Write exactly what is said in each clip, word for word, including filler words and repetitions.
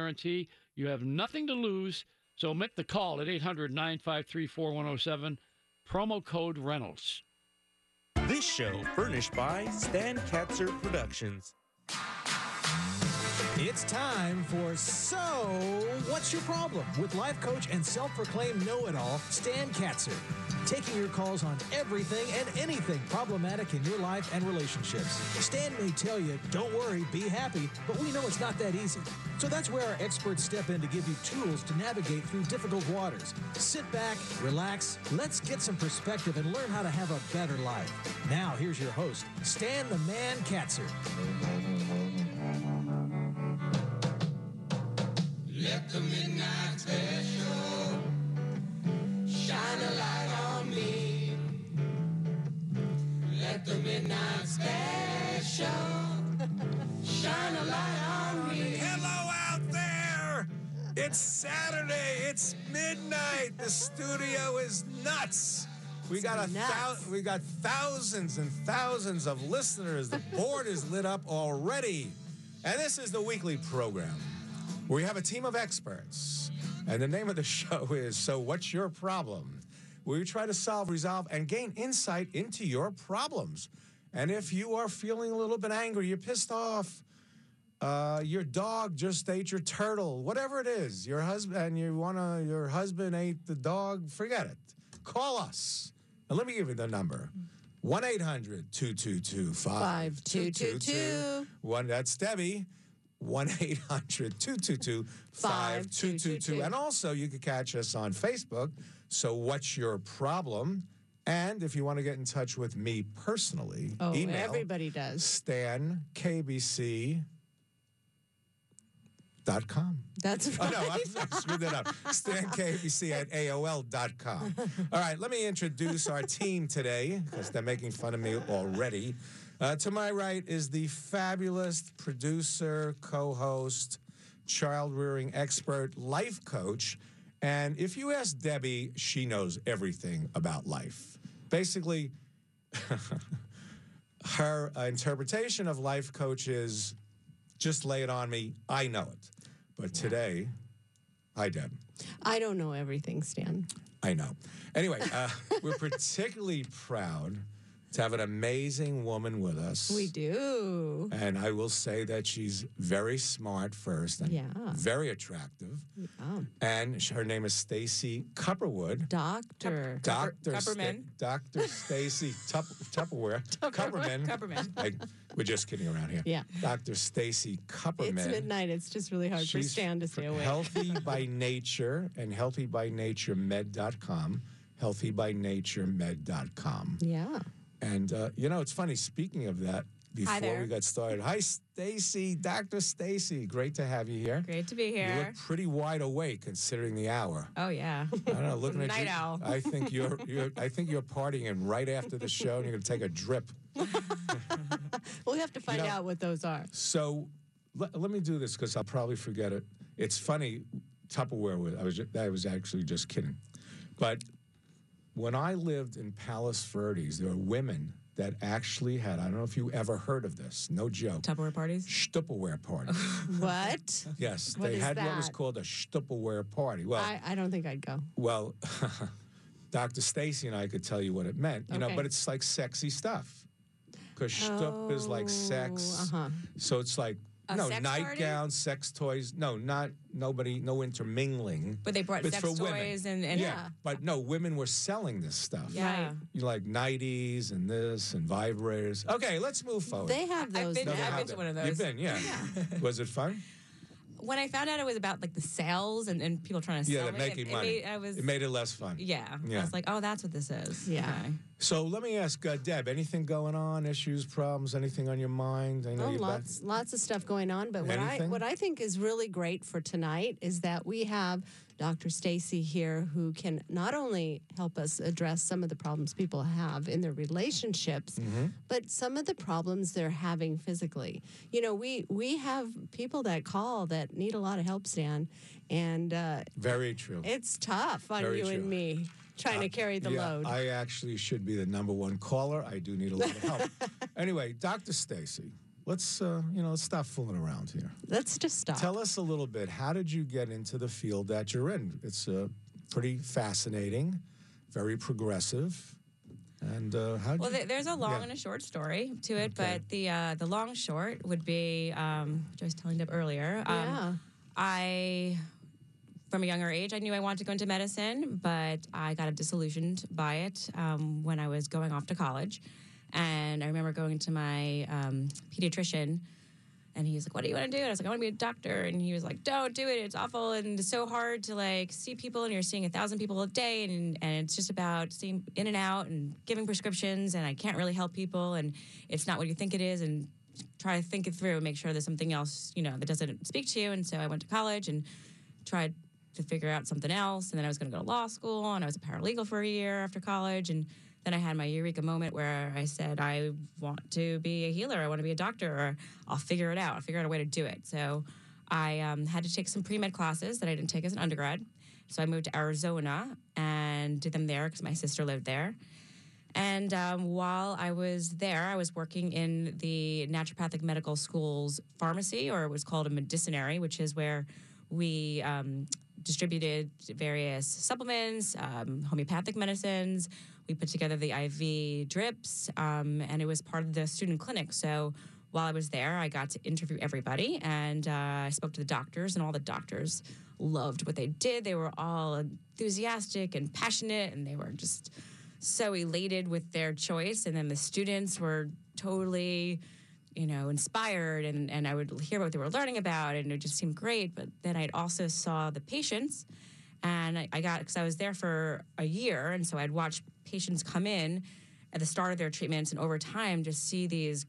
guarantee. You have nothing to lose. So make the call at eight hundred, nine five three, four one zero seven. Promo code Reynolds. This show furnished by Stan Katzer Productions. It's time for So What's Your Problem? With life coach and self-proclaimed know-it-all, Stan Katzer. Taking your calls on everything and anything problematic in your life and relationships. Stan may tell you, don't worry, be happy, but we know it's not that easy. So that's where our experts step in to give you tools to navigate through difficult waters. Sit back, relax, let's get some perspective and learn how to have a better life. Now, here's your host, Stan the Man Katzer. Let the midnight special shine a light on me. Let the midnight special shine a light on me. Hello out there! It's Saturday. It's midnight. The studio is nuts. We got a thou- we got thousands and thousands of listeners. The board is lit up already. And this is the weekly program. We have a team of experts, and the name of the show is So What's Your Problem? Where we try to solve, resolve, and gain insight into your problems. And if you are feeling a little bit angry, you're pissed off, uh, your dog just ate your turtle, whatever it is, your husband, you wanna, your husband ate the dog, forget it. Call us. And let me give you the number. one eight hundred, two two two, five two two two. One, that's Debbie. one eight hundred, two two two, five two two two. And also, you can catch us on Facebook. So what's your problem? And if you want to get in touch with me personally, oh, email everybody does. Stan K B C dot com. That's right. Oh, no, I, I screwed that up. Stan K B C at A O L dot com. All right, let me introduce our team today, because they're making fun of me already. Uh, to my right is the fabulous producer, co-host, child-rearing expert, life coach. And if you ask Debbie, she knows everything about life. Basically, her uh, interpretation of life coach is, just lay it on me, I know it. But today, hi, Deb. I don't know everything, Stan. I know. Anyway, uh, we're particularly proud to have an amazing woman with us. We do. And I will say that she's very smart first and Yeah. very attractive. Yeah. And sh- her name is Stacy Cupperwood. Doctor. Doctor Cupperman. Sta- Doctor Stacy Tup- Tupperware. Cupperman. Cupperman. I, we're just kidding around here. Yeah. Doctor Stacy Cupperman. It's midnight. It's just really hard for She's Stan to stay awake. Healthy by Nature and healthy by nature med dot com. healthy by nature med dot com. Yeah. And, uh, you know, it's funny, speaking of that, before there. we got started. Hi, Stacy, Doctor Stacy. Great to have you here. Great to be You here. look pretty wide awake considering the hour. Oh yeah. I don't know, looking at Night you. owl. I think you're, you're I think you're partying right after the show and you're going to take a drip. We'll have to find You know- out what those are. So let, let me do this because I'll probably forget it. It's funny, Tupperware, was- I was, ju- I was actually just kidding. But when I lived in Palos Verdes, there were women that actually had, I don't know if you ever heard of this, no joke. Tupperware parties? Stupperware party. What? Yes, What they is had what was that? called a Stupperware party. Well, I, I don't think I'd go. well, Doctor Stacy and I could tell you what it meant, you know, Okay. but it's like sexy stuff. Because stup is like sex. Uh-huh. So it's like, A no, sex nightgowns, sex toys. No, not nobody, no intermingling. But they brought It's sex for women. toys and, and yeah, but no, women were selling this stuff. Yeah. You like nighties and this and vibrators. Okay, let's move forward. They have I've those. been- No, they I've have been to that. one of those. You've been, yeah. Was it fun? When I found out it was about like the sales and, and people trying to Yeah, sell they're it, making it, money. It made, I was, It made it less fun. yeah. Yeah. I was like, oh, that's what this is. Yeah. Okay. So let me ask uh, Deb, anything going on, issues, problems, anything on your mind? I know Oh, you've got- lots, lots of stuff going on. But what I, Anything? what I think is really great for tonight is that we have Doctor Stacy here, who can not only help us address some of the problems people have in their relationships, Mm-hmm. but some of the problems they're having physically. You know, we we have people that call that need a lot of help, Stan, and uh, Very true. it's tough on Very you true. and me trying to carry the yeah, load. I actually should be the number one caller. I do need a lot of help. Anyway, Doctor Stacy, let's uh, you know let's stop fooling around here. Let's just stop. Tell us a little bit. How did you get into the field that you're in? It's uh, pretty fascinating, very progressive. And uh, how? Well, th- there's a long yeah. and a short story to it, Okay. but the uh, the long short would be, um, which I was telling Deb earlier. Um, Yeah. I, from a younger age, I knew I wanted to go into medicine, but I got disillusioned by it um, when I was going off to college. And I remember going to my um, pediatrician, and he was like, "What do you want to do?" And I was like, "I want to be a doctor." And he was like, "Don't do it. It's awful, and it's so hard to like see people, and you're seeing a thousand people a day, and and it's just about seeing in and out and giving prescriptions, and I can't really help people, and it's not what you think it is, and try to think it through and make sure there's something else, you know, that doesn't speak to you." And so I went to college and tried to figure out something else, and then I was going to go to law school, and I was a paralegal for a year after college, and then I had my eureka moment where I said, I want to be a healer. I want to be a doctor, or I'll figure it out. I'll figure out a way to do it. So I um, had to take some pre-med classes that I didn't take as an undergrad. So I moved to Arizona and did them there because my sister lived there. And um, while I was there, I was working in the Naturopathic Medical School's pharmacy, or it was called a medicinary, which is where we um, distributed various supplements, um, homeopathic medicines. We put together the I V drips, um, and it was part of the student clinic. So while I was there, I got to interview everybody, and uh, I spoke to the doctors, and all the doctors loved what they did. They were all enthusiastic and passionate, and they were just so elated with their choice. And then the students were totally, you know, inspired, and, and I would hear what they were learning about, and it just seemed great. But then I'd also saw the patients, and I, I got, because I was there for a year, and so I'd watch patients come in at the start of their treatments, and over time just see these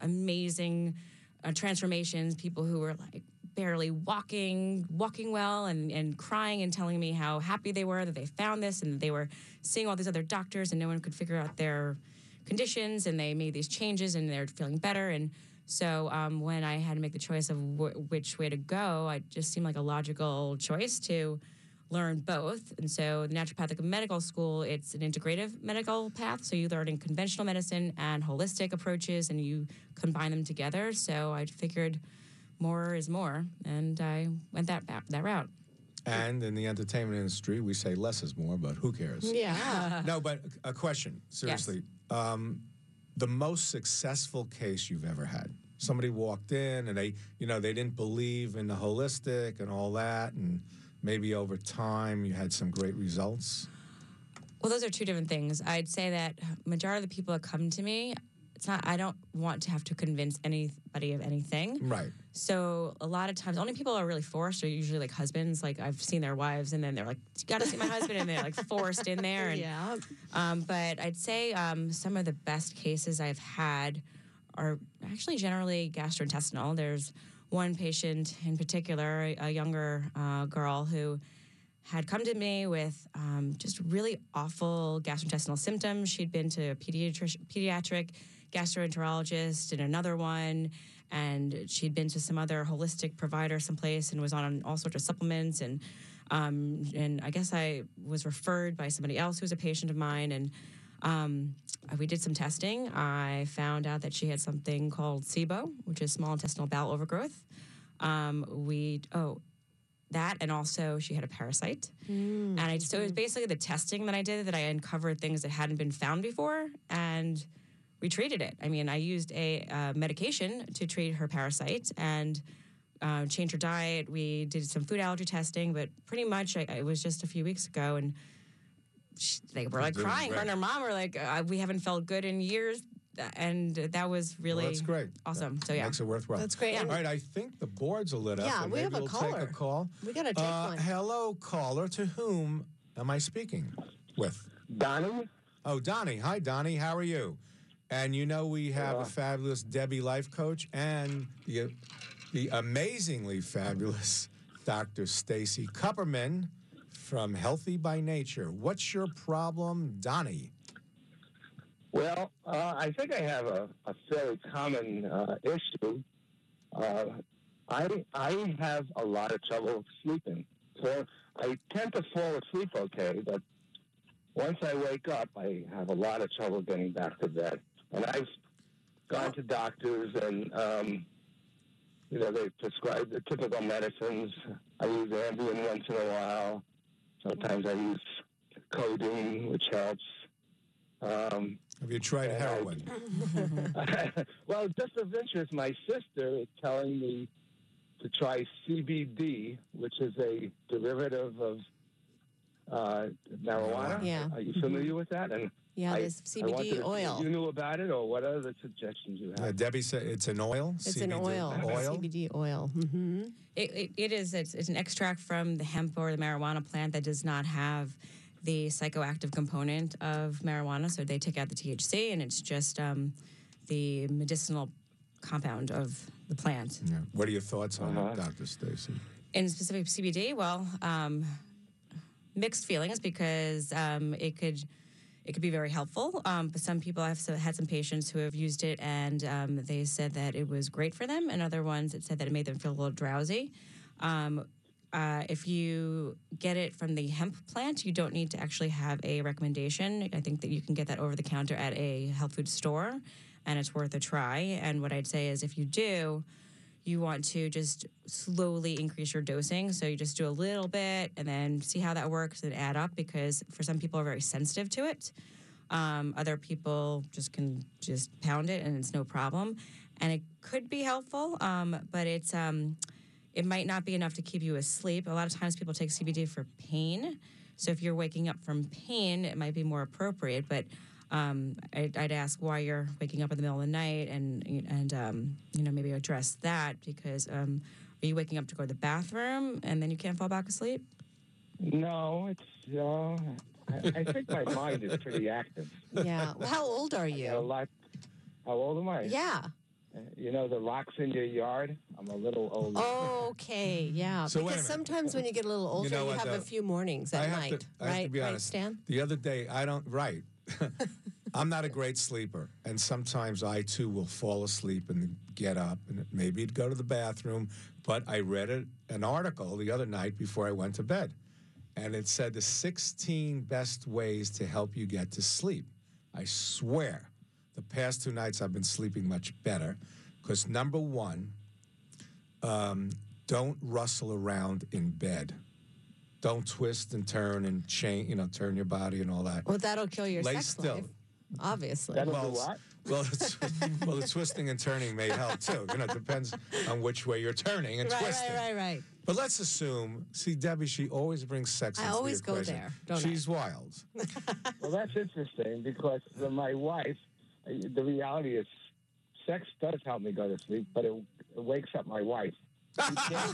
amazing uh, transformations, people who were like barely walking, walking well, and, and crying and telling me how happy they were that they found this, and they were seeing all these other doctors, and no one could figure out their conditions, and they made these changes, and they're feeling better. And so um, when I had to make the choice of w- which way to go, it just seemed like a logical choice to learn both. And so the Naturopathic Medical School, it's an integrative medical path. So you learn in conventional medicine and holistic approaches, and you combine them together. So I figured more is more, and I went that that route. And in the entertainment industry, we say less is more, but who cares? Yeah. No, but a question, seriously. Um, the most successful case you've ever had? Somebody walked in and they, you know, they didn't believe in the holistic and all that, and maybe over time you had some great results? Well, those are two different things. I'd say that majority of the people that come to me, it's not, I don't want to have to convince anybody of anything. Right. So a lot of times, only people are really forced are usually like husbands. Like I've seen their wives, and then they're like, "You got to see my husband," and they're like forced in there. And, Yeah. Um, but I'd say um, some of the best cases I've had are actually generally gastrointestinal. There's one patient in particular, a, a younger uh, girl who had come to me with um, just really awful gastrointestinal symptoms. She'd been to a pediatric, pediatric gastroenterologist and another one, and she'd been to some other holistic provider someplace and was on all sorts of supplements. And um, and I guess I was referred by somebody else who was a patient of mine, and um, we did some testing. I found out that she had something called SIBO, which is small intestinal bowel overgrowth. Um, we, oh, that, and also she had a parasite. Mm, and I, so it was basically the testing that I did that I uncovered things that hadn't been found before, and we treated it. I mean, I used a uh, medication to treat her parasite and uh, changed her diet. We did some food allergy testing, but pretty much I, it was just a few weeks ago, and she, they were like Doing crying. great. Her and her mom were like, uh, we haven't felt good in years. And that was really Well, that's great. awesome. That So yeah, makes it worthwhile. That's great. All right, I think the boards are lit up. Yeah, and we maybe have a we'll caller. take a call. We got to take Uh, one. hello, caller. To whom am I speaking with? Donnie? Oh, Donnie. Hi, Donnie. How are you? And you know we have Uh, a fabulous Debbie life coach and the, the amazingly fabulous Doctor Stacy Kupperman from Healthy by Nature. What's your problem, Donnie? Well, uh, I think I have a, a fairly common uh, issue. Uh, I I have a lot of trouble sleeping. So I tend to fall asleep okay, but once I wake up, I have a lot of trouble getting back to bed. And I've gone to doctors, and um, you know they prescribe the typical medicines. I use Ambien once in a while. Sometimes I use codeine, which helps. Um, Have you tried heroin? I, well, just of interest, my sister is telling me to try C B D, which is a derivative of uh, marijuana. Yeah. Are you familiar with that? And Yeah, I, there's I wanted C B D to see oil. if you knew about it, or what other suggestions you have? Uh, Debbie said it's an oil. It's C B D an oil, Oil. C B D oil. Mm-hmm. It, it, it is. It's, it's an extract from the hemp or the marijuana plant that does not have the psychoactive component of marijuana. So they take out the T H C, and it's just um, the medicinal compound of the plant. Yeah. What are your thoughts on Uh-huh. it, Doctor Stacy? In specific C B D, well, um, mixed feelings because um, it could it could be very helpful. Um, but some people, I've so- had some patients who have used it, and um, they said that it was great for them, and other ones that said that it made them feel a little drowsy. Um, uh, if you get it from the hemp plant, you don't need to actually have a recommendation. I think that you can get that over the counter at a health food store, and it's worth a try. And what I'd say is if you do, you want to just slowly increase your dosing. So you just do a little bit and then see how that works and add up, because for some people are very sensitive to it. Um, other people just can just pound it and it's no problem. And it could be helpful, um, but it's um, it might not be enough to keep you asleep. A lot of times people take C B D for pain. So if you're waking up from pain, it might be more appropriate. But Um, I'd, I'd ask why you're waking up in the middle of the night, and and um, you know, maybe address that, because um, are you waking up to go to the bathroom and then you can't fall back asleep? No, it's. Uh, I, I think my mind is pretty active. Yeah. Well, how old are I got a you? lot. How old am I? Yeah. Uh, You know the locks in your yard. I'm a little older. Okay. Yeah. So wait a because minute. sometimes when you get a little older, you, know what, have though? a few mornings at I have night, to, I have right? to be right, honest. Stan? The other day, I don't. Right. I'm not a great sleeper, and sometimes I too will fall asleep and get up and maybe go to the bathroom. But I read a, an article the other night before I went to bed, and it said the sixteen best ways to help you get to sleep. I swear, the past two nights I've been sleeping much better, because number one, um, don't rustle around in bed. Don't twist and turn and change, you know, turn your body and all that. Well, that'll kill your Lay sex still. life, obviously. That'll well, do what? Well, it's, well, the twisting and turning may help too. You know, it depends on which way you're turning and right, twisting. right, right, right. But let's assume, see, Debbie, she always brings sex I into the always go equation. there, don't I? She's wild. Well, that's interesting because for my wife, uh, the reality is, sex does help me go to sleep, but it, it wakes up my wife. She can't-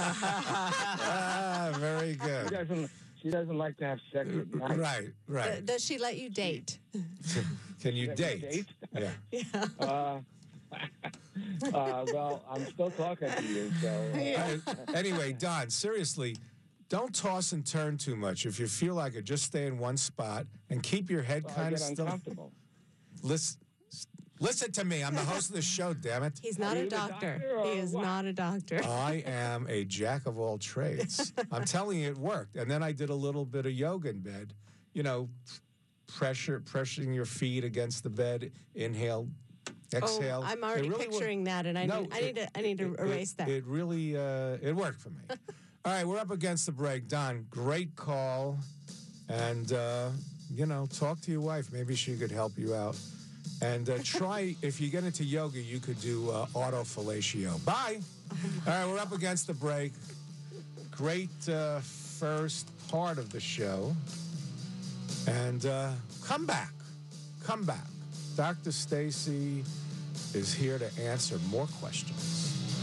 Ah, very she good. doesn't. She doesn't like to have sex at night. Right, Uh, right. Does she let you date? Can you Have date? date? Yeah. Yeah. Uh, uh, well, I'm still talking to you, so. Uh, Uh, anyway, Don, seriously, don't toss and turn too much. If you feel like it, just stay in one spot and keep your head well, I kind of get still. uncomfortable. Listen, listen to me. I'm the host of the show, damn it. He's not Are a you the doctor. doctor or He is what? not a doctor. I am a jack of all trades. I'm telling you, it worked. And then I did a little bit of yoga in bed. You know, pressure, pressuring your feet against the bed. Inhale, exhale. Oh, I'm It already really wor- picturing that, and I No, need, I it- need to, I need to it- erase it, that. It really, uh, it worked for me. All right, we're up against the break. Don, great call. And, uh, you know, talk to your wife. Maybe she could help you out. And uh, try, if you get into yoga, you could do uh, autofellatio. Bye. All right, we're up against the break. Great uh, first part of the show. And uh, come back. Come back. Doctor Stacy is here to answer more questions.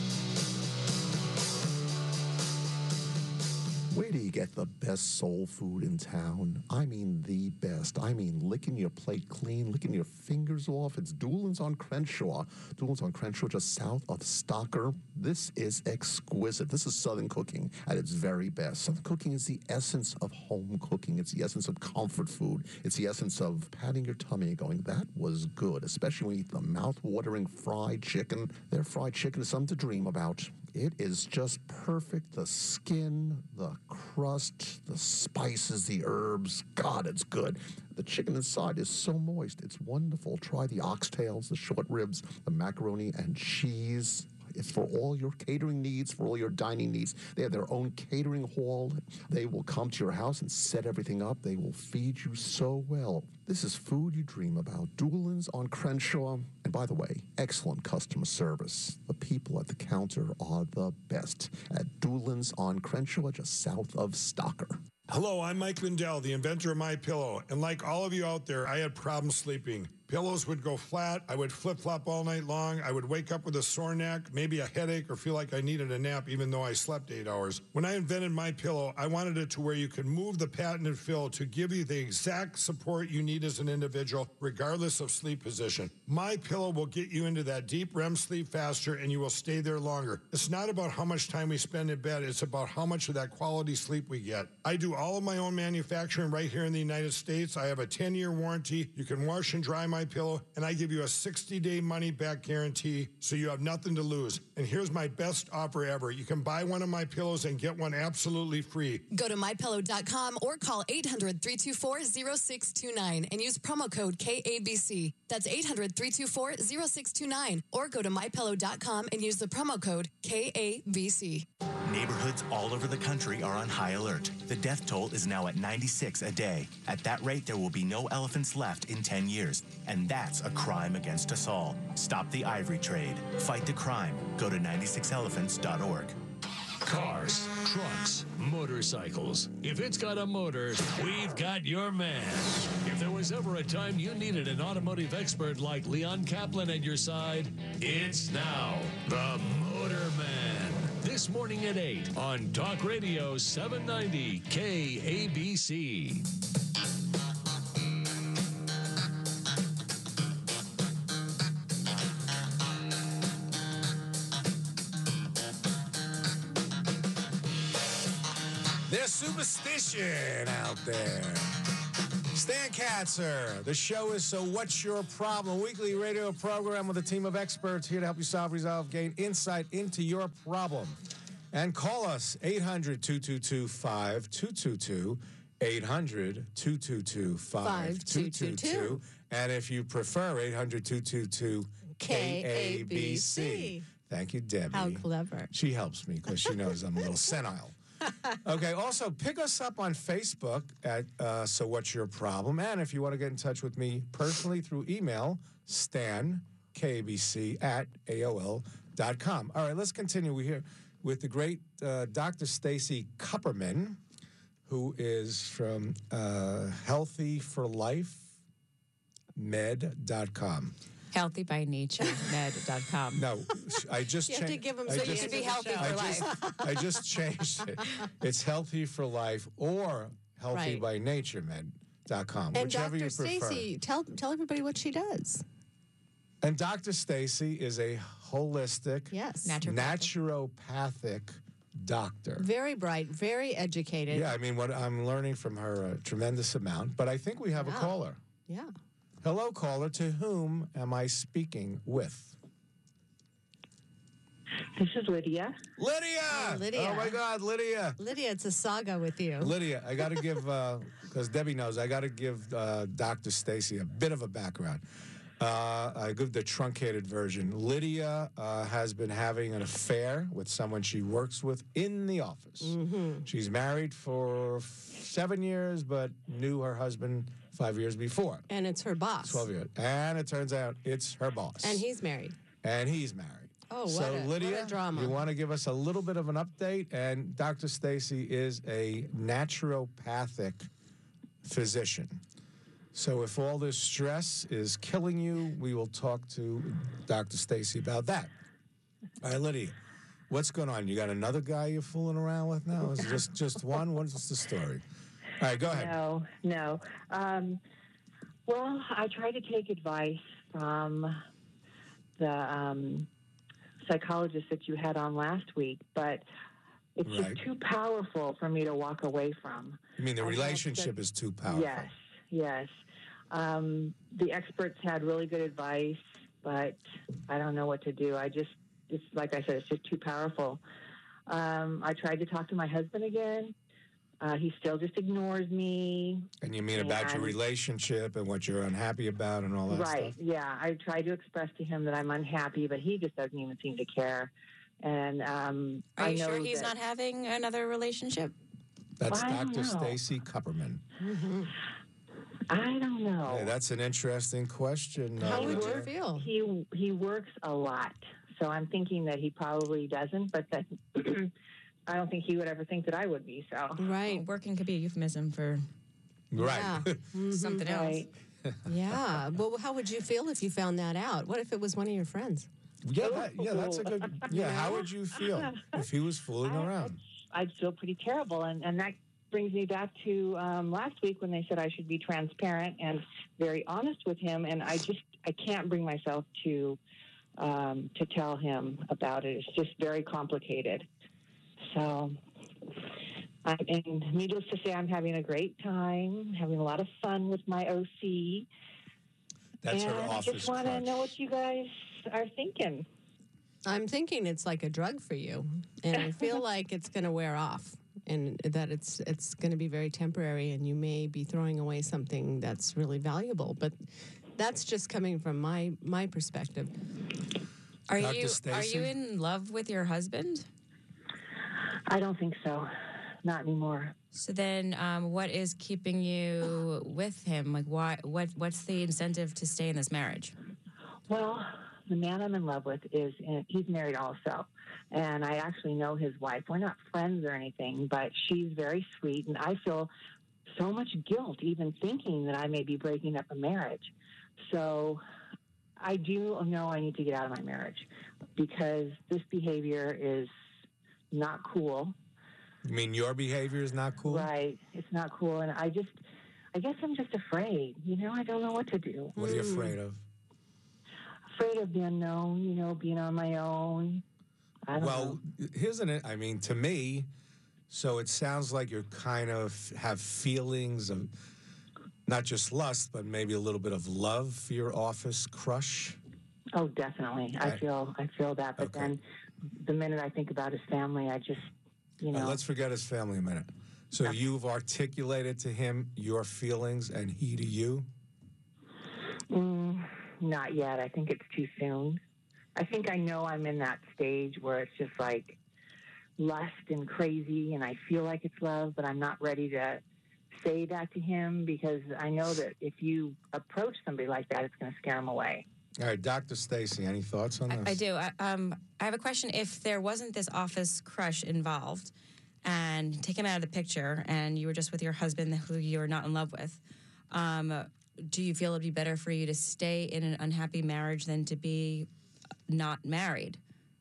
Where do you get the best soul food in town? I mean the best. I mean licking your plate clean, licking your fingers off. It's Doolin's on Crenshaw. Doolin's on Crenshaw, just south of Stocker. This is exquisite. This is Southern cooking at its very best. Southern cooking is the essence of home cooking. It's the essence of comfort food. It's the essence of patting your tummy and going, that was good, especially when you eat the mouth-watering fried chicken. Their fried chicken is something to dream about. It is just perfect. The skin, the crust, the spices, the herbs. God, it's good. The chicken inside is so moist. It's wonderful. Try the oxtails, the short ribs, the macaroni and cheese. It's for all your catering needs, for all your dining needs. They have their own catering hall. They will come to your house and set everything up. They will feed you so well. This is food you dream about. Doolin's on Crenshaw. And by the way, excellent customer service. The people at the counter are the best at Doolin's on Crenshaw, just south of Stocker. Hello, I'm Mike Lindell, the inventor of My Pillow, and like all of you out there, I had problems sleeping. Pillows would go flat. I would flip-flop all night long. I would wake up with a sore neck, maybe a headache, or feel like I needed a nap even though I slept eight hours. When I invented My Pillow, I wanted it to where you could move the patented fill to give you the exact support you need as an individual, regardless of sleep position. My Pillow will get you into that deep R E M sleep faster, and you will stay there longer. It's not about how much time we spend in bed. It's about how much of that quality sleep we get. I do all of my own manufacturing right here in the United States. I have a ten-year warranty. You can wash and dry My Pillow, and I give you a sixty-day money-back guarantee, so you have nothing to lose. And here's my best offer ever. You can buy one of my pillows and get one absolutely free. Go to my pillow dot com or call eight hundred, three two four, zero six two nine and use promo code K A B C. That's eight hundred, three two four, zero six two nine. Or go to my pillow dot com and use the promo code K A B C. Neighborhoods all over the country are on high alert. The death toll is now at ninety-six a day. At that rate, there will be no elephants left in ten years. And that's a crime against us all. Stop the ivory trade. Fight the crime. Go to ninety-six elephants dot org. Cars, trucks, motorcycles. If it's got a motor, we've got your man. If there was ever a time you needed an automotive expert like Leon Kaplan at your side, it's now. The Motor Man. This morning at eight on Talk Radio seven ninety K A B C. There's superstition out there. Stan Katzer. The show is So What's Your Problem? A weekly radio program with a team of experts here to help you solve, resolve, gain insight into your problem. And call us eight hundred, two two two, five two two two, eight hundred, two two two, five two two two. And if you prefer, eight hundred, two two two, K A B C. Thank you, Debbie. How clever. She helps me because she knows I'm a little senile. Okay, also pick us up on Facebook at uh, So What's Your Problem? And if you want to get in touch with me personally through email, Stan, K B C, at A O L dot com. All right, let's continue. We're here with the great uh, Doctor Stacy Kupperman, who is from uh, healthy for life med dot com. healthy by nature med dot com. No, I just You have to changed. give 'em I so you just- can be healthy I for just- life. I just changed it. It's healthy for life or healthy Right. by nature med dot com, And whichever Doctor you prefer. Stacy, tell tell everybody what she does. And Doctor Stacy is a holistic, Yes. naturopathic doctor. Very bright, very educated. Yeah, I mean, what I'm learning from her a tremendous amount. But I think we have a Wow. caller. Yeah. Hello, caller. To whom am I speaking with? This is Lydia. Lydia! Oh, Lydia. Oh, my God, Lydia. Lydia, it's a saga with you. Lydia, I got to give, because Debbie knows, I got to give uh, Doctor Stacy a bit of a background. Uh, I give the truncated version. Lydia uh, has been having an affair with someone she works with in the office. Mm-hmm. She's married for f- seven years, but knew her husband five years before. And it's her boss. twelve years. And it turns out it's her boss. And he's married. And he's married. Oh, what so a- what a Lydia, drama. you want to give us a little bit of an update? And Doctor Stacy is a naturopathic physician. So if all this stress is killing you, we will talk to Doctor Stacy about that. All right, Lydia, what's going on? You got another guy you're fooling around with now? Is it just just one? What's the story? All right, go ahead. No, no. Um, well, I try to take advice from the um, psychologist that you had on last week, but it's Right. just too powerful for me to walk away from. You mean the I have relationship such- is too powerful? Yes, yes. Um, the experts had really good advice, but I don't know what to do. I just it's like I said, it's just too powerful. Um, I tried to talk to my husband again. Uh, he still just ignores me. And you mean about your And- relationship and what you're unhappy about and all that Right. stuff? Yeah. I tried to express to him that I'm unhappy, but he just doesn't even seem to care. And um, Are I you know sure he's that- not having another relationship? That's I don't Doctor know. Stacy Kupperman. I don't know. Hey, that's an interesting question. How uh, would you Linda. feel? He he works a lot, so I'm thinking that he probably doesn't. But that I don't think he would ever think that I would be. So right, working could be a euphemism for right Mhm. something else. Right. Yeah. Well, how would you feel if you found that out? What if it was one of your friends? Yeah, that, yeah, that's a good. Yeah, how would you feel if he was fooling around? I'd feel pretty terrible, and and that brings me back to um, last week when they said I should be transparent and very honest with him, and I just I can't bring myself to um, to tell him about it. It's just very complicated. So, I, and needless to say, I'm having a great time, having a lot of fun with my O C. That's and her I office just want to crutch. know what you guys are thinking. I'm thinking it's like a drug for you, and I feel like it's going to wear off, and that it's it's going to be very temporary, and you may be throwing away something that's really valuable. But that's just coming from my my perspective. Are Doctor you are Stacy? you in love with your husband? I don't think so. Not anymore. So then, um, what is keeping you with him? Like, why? What? What's the incentive to stay in this marriage? Well, the man I'm in love with is in, he's married also, and I actually know his wife. We're not friends or anything, but she's very sweet, and I feel so much guilt even thinking that I may be breaking up a marriage. So I do know I need to get out of my marriage because this behavior is not cool. You mean your behavior is not cool? Right. It's not cool, and I just, I guess I'm just afraid. You know, I don't know what to do. What are you afraid of? Afraid of the unknown, you know, being on my own. I don't Well, know. here's an. I mean, to me, so it sounds like you're kind of have feelings of not just lust, but maybe a little bit of love for your office crush. Oh, definitely. I Right. feel, I feel that. But then, the minute I think about his family, I just, you All know. right, let's forget his family a minute. So you've articulated to him your feelings, and he to you. Mm, not yet. I think it's too soon. I think I know I'm in that stage where it's just like lust and crazy, and I feel like it's love, but I'm not ready to say that to him because I know that if you approach somebody like that, it's going to scare him away. All right, Doctor Stacy, any thoughts on this? I do. I, um, I have a question. If there wasn't this office crush involved, and take him out of the picture, and you were just with your husband who you're not in love with, um, do you feel it'd be better for you to stay in an unhappy marriage than to be not married?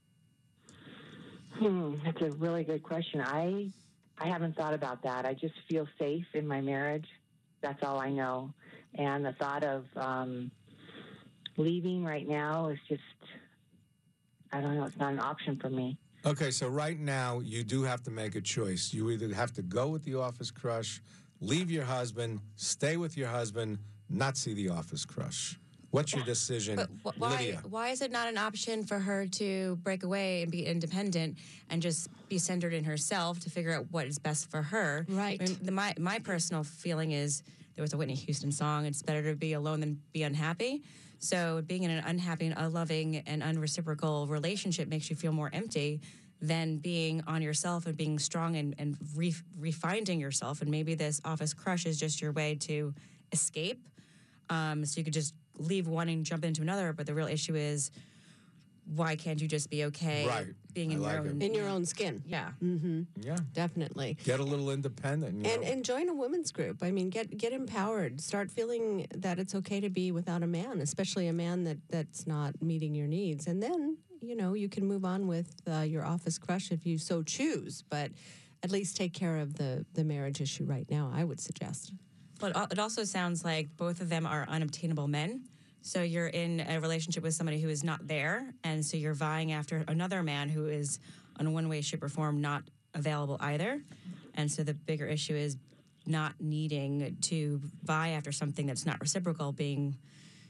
Hmm, that's a really good question. I I haven't thought about that. I just feel safe in my marriage. That's all I know. And the thought of um, leaving right now is just, I don't know, it's not an option for me. Okay, so right now you do have to make a choice. You either have to go with the office crush, leave your husband, stay with your husband, not see the office crush. What's your decision, But wh- why, Lydia? why is it not an option for her to break away and be independent and just be centered in herself to figure out what is best for her? Right. I mean, the, my, my personal feeling is there was a Whitney Houston song, it's better to be alone than be unhappy. So being in an unhappy, and unloving, and unreciprocal relationship makes you feel more empty than being on yourself and being strong and, and re- refinding yourself. And maybe this office crush is just your way to escape. Um, so you could just leave one and jump into another. But the real issue is, why can't you just be okay Right. being I in like your it. own In your own skin. Yeah. Mm-hmm. Yeah. Definitely. Get a little independent. You And, know? and join a women's group. I mean, get get empowered. Start feeling that it's okay to be without a man, especially a man that, that's not meeting your needs. And then, you know, you can move on with uh, your office crush if you so choose. But at least take care of the, the marriage issue right now, I would suggest. But al- it also sounds like both of them are unobtainable men. So you're in a relationship with somebody who is not there, and so you're vying after another man who is, in one way, shape, or form, not available either. And so the bigger issue is not needing to vie after something that's not reciprocal, being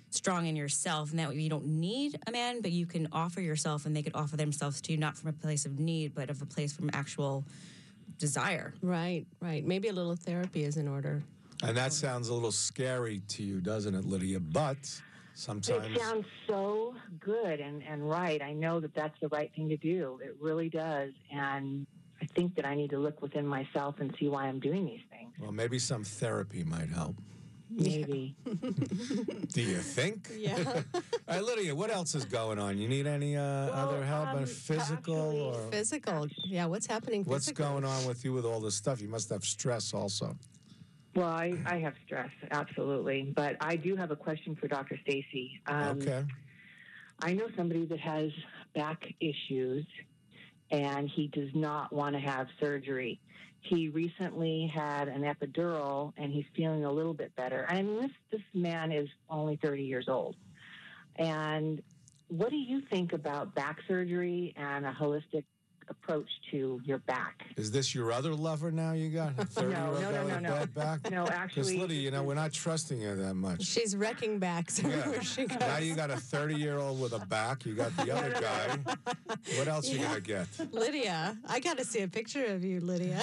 strong in yourself, and that you don't need a man, but you can offer yourself, and they could offer themselves to you, not from a place of need, but of a place from actual desire. Right, right. Maybe a little therapy is in order. And that sounds a little scary to you, doesn't it, Lydia? But sometimes... It sounds so good and, and right. I know that that's the right thing to do. It really does. And I think that I need to look within myself and see why I'm doing these things. Well, maybe some therapy might help. Maybe. Do you think? Yeah. All right, Lydia, what else is going on? You need any uh, Well, other help? um, uh, physical actually- or... Physical. Yeah, what's happening What's physically? going on with you with all this stuff? You must have stress also. Well, I, I have stress, absolutely. But I do have a question for Doctor Stacy. Um, Okay. I know somebody that has back issues, and he does not want to have surgery. He recently had an epidural, and he's feeling a little bit better. I mean, this, this man is only thirty years old. And what do you think about back surgery and a holistic approach to your back? Is this your other lover now you got? A thirty-year-old no, guy no, with no, a no. bad back? No, Because, actually, Lydia, you know, we're not trusting you that much. She's wrecking backs everywhere Yeah. she goes. Now you got a thirty-year-old with a back. You got the other guy. What else you Yeah. gonna get? Lydia, I got to see a picture of you, Lydia.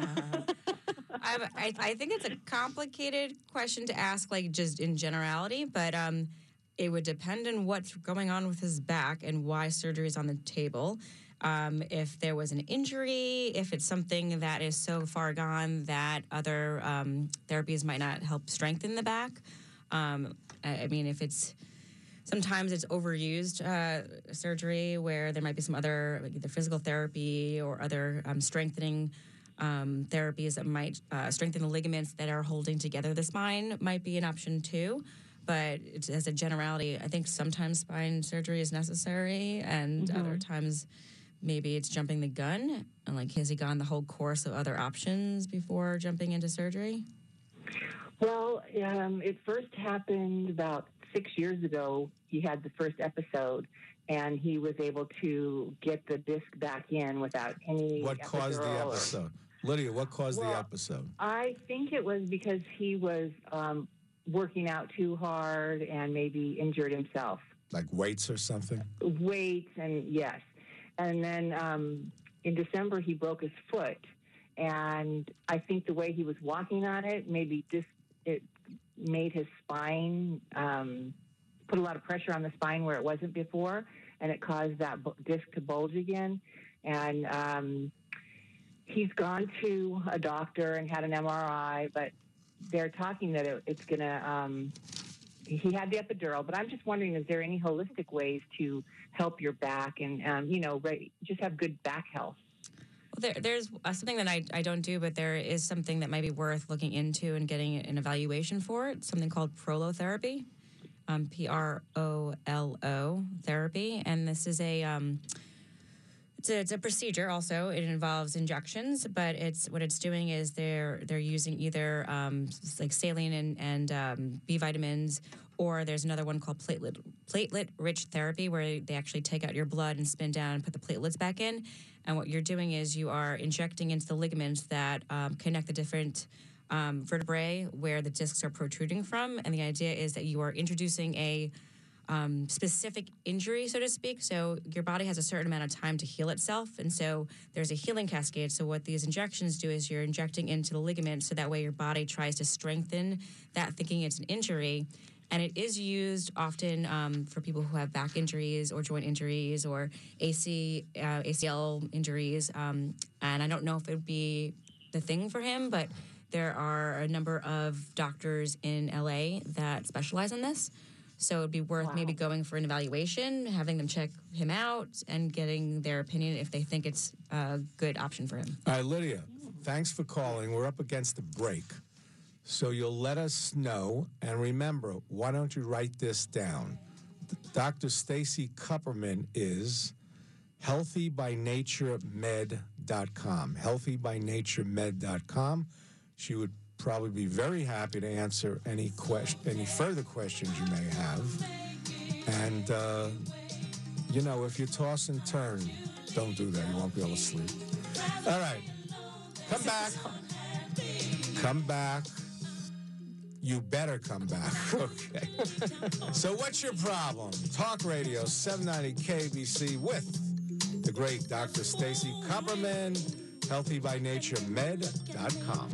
I, I, I think it's a complicated question to ask, like just in generality, but um, it would depend on what's going on with his back and why surgery is on the table. Um, if there was an injury, if it's something that is so far gone that other um, therapies might not help strengthen the back. Um, I, I mean, if it's sometimes it's overused uh, surgery where there might be some other, like either physical therapy or other um, strengthening um, therapies that might uh, strengthen the ligaments that are holding together the spine might be an option too. But it's, as a generality, I think sometimes spine surgery is necessary, and Mhm. other times maybe it's jumping the gun. And like, has he gone the whole course of other options before jumping into surgery? Well, um, it first happened about six years ago. He had the first episode, and he was able to get the disc back in without any What caused the epidural or- episode? Lydia, what caused the Well, episode? I think it was because he was um, working out too hard and maybe injured himself. Like weights or something? Weights and yes. And then um, in December, he broke his foot. And I think the way he was walking on it, maybe just it made his spine, um, put a lot of pressure on the spine where it wasn't before. And it caused that bu- disc to bulge again. And um, he's gone to a doctor and had an M R I, but they're talking that it, it's going to, um, he had the epidural, but I'm just wondering, is there any holistic ways to help your back and, um, you know, right, just have good back health? Well, there, there's uh, something that I, I don't do, but there is something that might be worth looking into and getting an evaluation for. It's something called prolotherapy, um, P R O L O therapy. And this is a... Um, It's a, it's a procedure. Also, it involves injections, but it's what it's doing is they're they're using either um, s- like saline and, and um, B vitamins, or there's another one called platelet platelet rich therapy, where they actually take out your blood and spin down and put the platelets back in. And what you're doing is you are injecting into the ligaments that um, connect the different um, vertebrae where the discs are protruding from. And the idea is that you are introducing a Um, specific injury, so to speak. So your body has a certain amount of time to heal itself. And so there's a healing cascade. So what these injections do is you're injecting into the ligament so that way your body tries to strengthen that, thinking it's an injury. And it is used often um, for people who have back injuries or joint injuries or A C, uh, A C L injuries. Um, and I don't know if it would be the thing for him, but there are a number of doctors in L A that specialize in this. So it'd be worth Wow. maybe going for an evaluation, having them check him out, and getting their opinion if they think it's a good option for him. All right, Lydia, thanks for calling. We're up against the break. So you'll let us know. And remember, why don't you write this down? Doctor Stacy Kupperman is healthy by nature med dot com. healthy by nature med dot com. She would probably be very happy to answer any question, any further questions you may have. And, uh, you know, if you toss and turn, don't do that. You won't be able to sleep. All right. Come back. Come back. You better come back. Okay. So what's your problem? Talk Radio seven ninety K B C with the great Doctor Stacy Copperman, healthy by nature med dot com.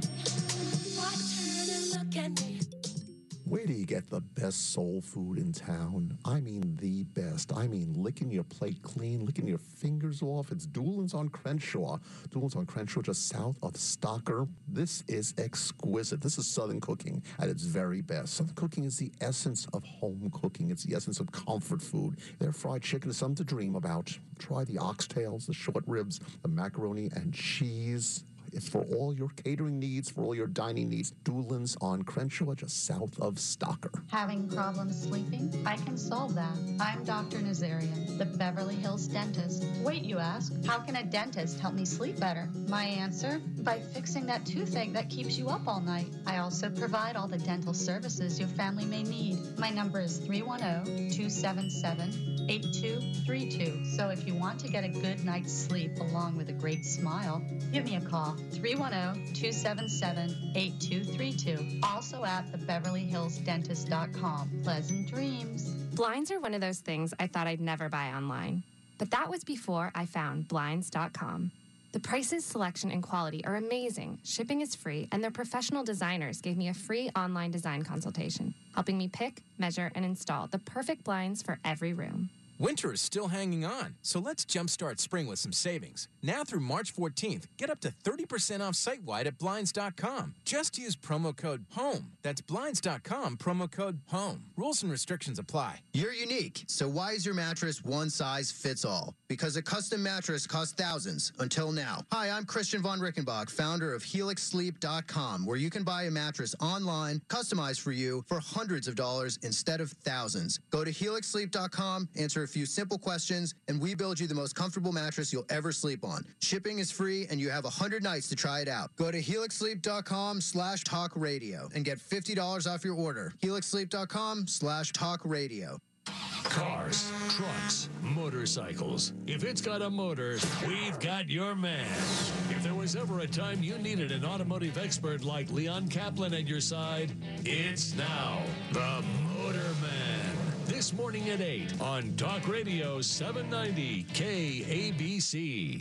Where do you get the best soul food in town? I mean the best. I mean licking your plate clean, licking your fingers off. It's Doolin's on Crenshaw. Doolin's on Crenshaw, just south of Stocker. This is exquisite. This is Southern cooking at its very best. Southern cooking is the essence of home cooking. It's the essence of comfort food. Their fried chicken is something to dream about. Try the oxtails, the short ribs, the macaroni and cheese. It's for all your catering needs, for all your dining needs. Doolin's on Crenshaw, just south of Stocker. Having problems sleeping? I can solve that. I'm Doctor Nazarian, the Beverly Hills dentist. Wait, you ask, how can a dentist help me sleep better? My answer? By fixing that toothache that keeps you up all night. I also provide all the dental services your family may need. My number is three one zero, two seven seven, eight two three two. So if you want to get a good night's sleep along with a great smile, give me a call. three one zero, two seven seven, eight two three two. Also at the beverly hills dentist dot com. Pleasant dreams. Blinds are one of those things I thought I'd never buy online. But that was before I found blinds dot com. The prices, selection, and quality are amazing. Shipping is free, and their professional designers gave me a free online design consultation, helping me pick, measure, and install the perfect blinds for every room. Winter is still hanging on, so let's jumpstart spring with some savings. Now through March fourteenth, get up to thirty percent off site-wide at blinds dot com. Just use promo code HOME. That's blinds dot com, promo code HOME. Rules and restrictions apply. You're unique, so why is your mattress one size fits all? Because a custom mattress costs thousands, until now. Hi, I'm Christian von Rickenbach, founder of helix sleep dot com, where you can buy a mattress online, customized for you, for hundreds of dollars instead of thousands. Go to helix sleep dot com, answer a few simple questions, and we build you the most comfortable mattress you'll ever sleep on. Shipping is free, and you have one hundred nights to try it out. Go to helix sleep dot com slash talk radio and get fifty dollars off your order. helix sleep dot com slash talk radio. Cars, trucks, motorcycles. If it's got a motor, we've got your man. If there was ever a time you needed an automotive expert like Leon Kaplan at your side, it's now. The Motor Man. This morning at eight on Talk Radio seven ninety K A B C.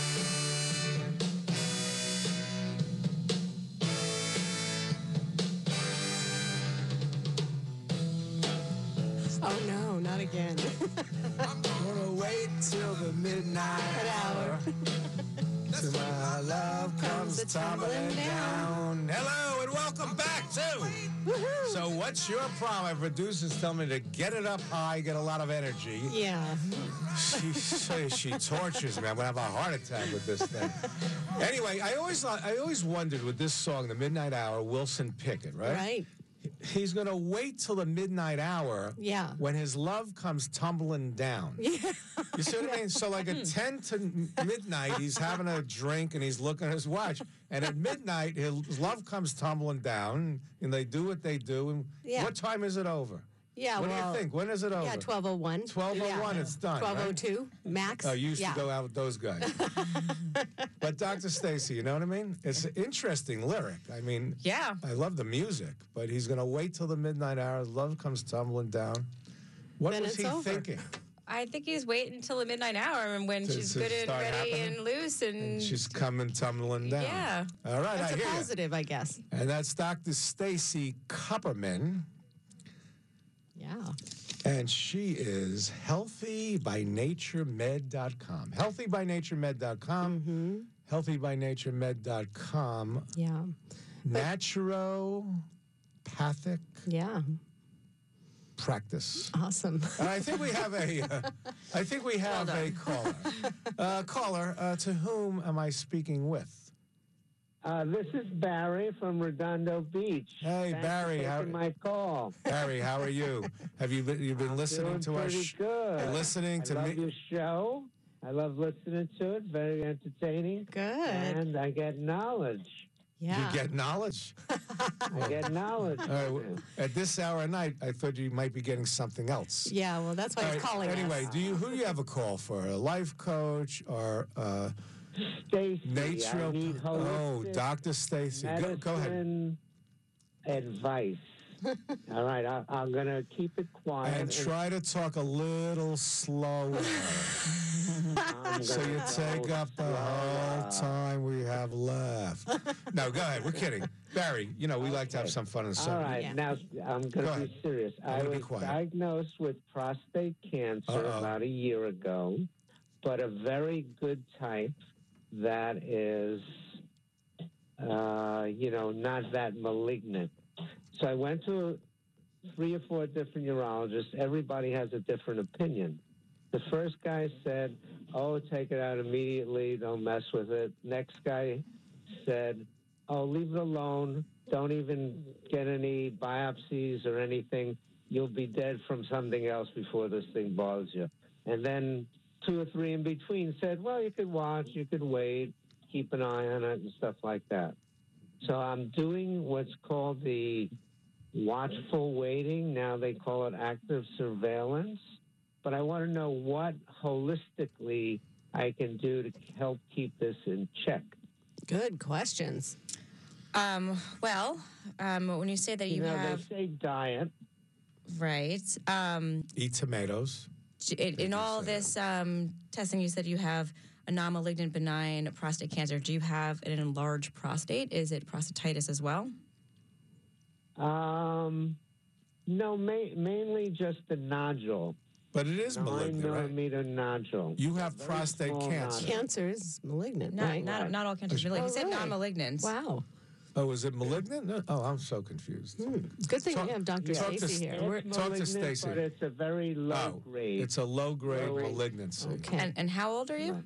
Oh no, not again. I'm gonna wait till the midnight hour. Till my love comes tumbling down. Hello and welcome back to. So what's your problem? My producers tell me to get it up high, get a lot of energy. Yeah. She she, she tortures me. I'm gonna have a heart attack with this thing. Anyway, I always thought, I always wondered with this song, The Midnight Hour, Wilson Pickett, right? Right. He's going to wait till the midnight hour Yeah. when his love comes tumbling down. Yeah. You see what I mean? So like at ten to midnight, he's having a drink and he's looking at his watch. And at midnight, his love comes tumbling down and they do what they do. And Yeah. what time is it over? Yeah, What well, do you think? When is it over? Yeah, twelve oh one. twelve oh one, it's done, twelve oh two, max. Oh, you used yeah. to go out with those guys. But Doctor Stacy, you know what I mean? It's an interesting lyric. I mean, Yeah. I love the music, but he's going to wait till the midnight hour. Love comes tumbling down. What Then was it's he over. thinking? I think he's waiting until the midnight hour and when To- she's to good and start ready happening? and loose and, She's coming tumbling down. Yeah. All right, That's I a hear you. positive, I guess. And that's Doctor Stacy Kupperman. Yeah. And she is healthy by nature med dot com. healthy by nature med dot com. Mm-hmm. healthy by nature med dot com. Yeah. Naturopathic Yeah. practice. Awesome. And I think we have a, uh, I think we have a caller. Uh, caller, uh, to whom am I speaking with? Uh, this is Barry from Redondo Beach. Hey, Thanks Barry, for how- taking my call. Barry, how are you? Have you been, you've been I'm listening doing to our pretty sh- good. You're listening I to love me? your show. I love listening to it. Very entertaining. Good. And I get knowledge. Yeah. You get knowledge? I get knowledge. All right, well, at this hour of night, I thought you might be getting something else. Yeah, well, that's why All he's right, calling Anyway, us. do you who do you have a call for? A life coach or uh, Stacy, nature? I need Oh, holistic Doctor Stacy. Go, go ahead. medicine advice. All right, I, I'm going to keep it quiet. And try to talk a little slower. So you take up the whole time we have left. No, go ahead. We're kidding. Barry, you know, we like to have some fun and All stuff. right, now I'm going to be serious. I'm I gonna be was quiet. diagnosed with prostate cancer Uh-oh. about a year ago, but a very good type that is, uh, you know, not that malignant. So I went to three or four different urologists. Everybody has a different opinion. The first guy said, oh, take it out immediately. Don't mess with it. Next guy said, oh, leave it alone. Don't even get any biopsies or anything. You'll be dead from something else before this thing bothers you. And then two or three in between said, well, you could watch, you could wait, keep an eye on it and stuff like that. So I'm doing what's called the watchful waiting. Now they call it active surveillance. But I want to know what holistically I can do to help keep this in check. Good questions. Um, well, um, when you say that you, You know, have they say diet. right, um, Eat tomatoes. in, in all this um, testing, you said you have a non-malignant benign prostate cancer. Do you have an enlarged prostate? Is it prostatitis as well? Um, no, ma- mainly just the nodule. But it is Nine malignant, right? millimeter nodule. You have Very prostate small cancer. nodule. Cancer is malignant, Not, right? not, not all cancers are malignant. Oh, You said really? non-malignant. Wow. Oh, is it malignant? No. Oh, I'm so confused. Good thing Talk- we have Doctor talk to Stacy S- here. We're- It's Talk to malignant, Stacy. but it's a very low Oh, grade. it's a low-grade Low- malignancy. Okay. And, and how old are you?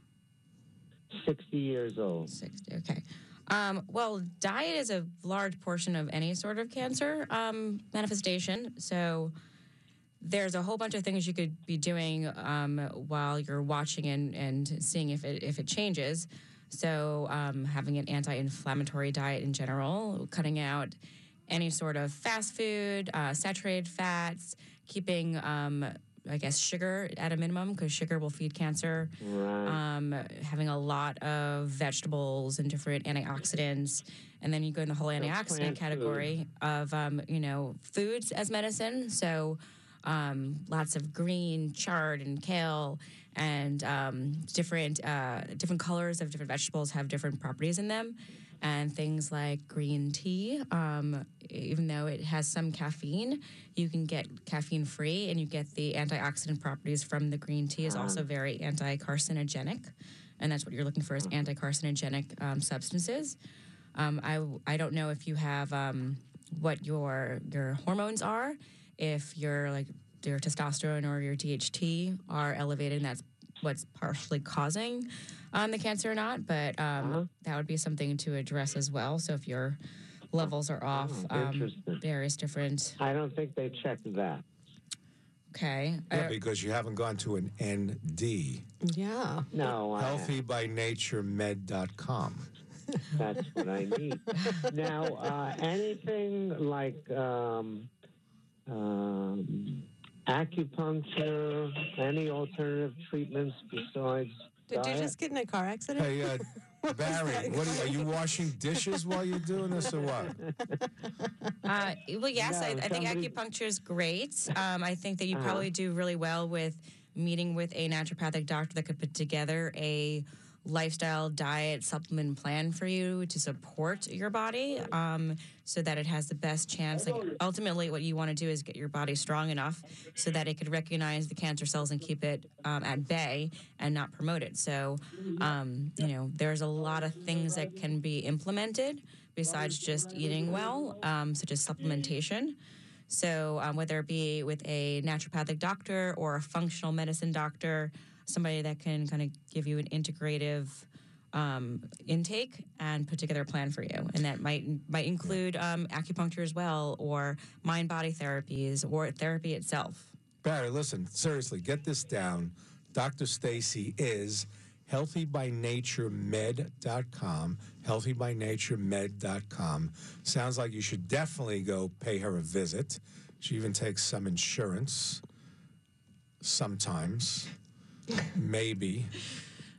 sixty years old. sixty, okay. Um, well, diet is a large portion of any sort of cancer um, manifestation. So there's a whole bunch of things you could be doing um, while you're watching and, and seeing if it, if it changes. So um, having an anti-inflammatory diet in general, cutting out any sort of fast food, uh, saturated fats, keeping, um, I guess, sugar at a minimum because sugar will feed cancer. Right. Um, having a lot of vegetables and different antioxidants. And then you go in the whole antioxidant plant category of, um, you know, foods as medicine. So um, lots of green chard and kale and um, different uh, different colors of different vegetables have different properties in them. And things like green tea, um, even though it has some caffeine, you can get caffeine free and you get the antioxidant properties from the green tea is also very anti-carcinogenic. And that's what you're looking for is anti-carcinogenic um, substances. Um, I, I don't know if you have um, what your your hormones are, if your like your testosterone or your D H T are elevated, and that's what's partially causing um, the cancer or not. But um, Uh-huh. that would be something to address as well. So if your levels are off, Oh, um, interesting. various different. I don't think they checked that. Okay. Yeah, Uh, because you haven't gone to an N D. Yeah. No, I, healthy by nature med dot com. that's what I need. Now, uh, anything like um, um, acupuncture, any alternative treatments besides Did you diet? just get in a car accident? Hey, uh, Barry, what are, you, are you washing dishes while you're doing this or what? Uh, well, yes, No, I, I think somebody- acupuncture is great. Um, I think that you Uh-huh. probably do really well with meeting with a naturopathic doctor that could put together a lifestyle diet supplement plan for you to support your body um, so that it has the best chance. Like ultimately what you want to do is get your body strong enough so that it could recognize the cancer cells and keep it um, at bay and not promote it. So, um, you know, there's a lot of things that can be implemented besides just eating well, um, such as supplementation. So um, whether it be with a naturopathic doctor or a functional medicine doctor, somebody that can kind of give you an integrative um, intake and put together a plan for you. And that might might include um, acupuncture as well, or mind-body therapies, or therapy itself. Barry, listen, seriously, get this down. Doctor Stacy is healthy by nature med dot com, healthy by nature med dot com. Sounds like you should definitely go pay her a visit. She even takes some insurance sometimes, maybe.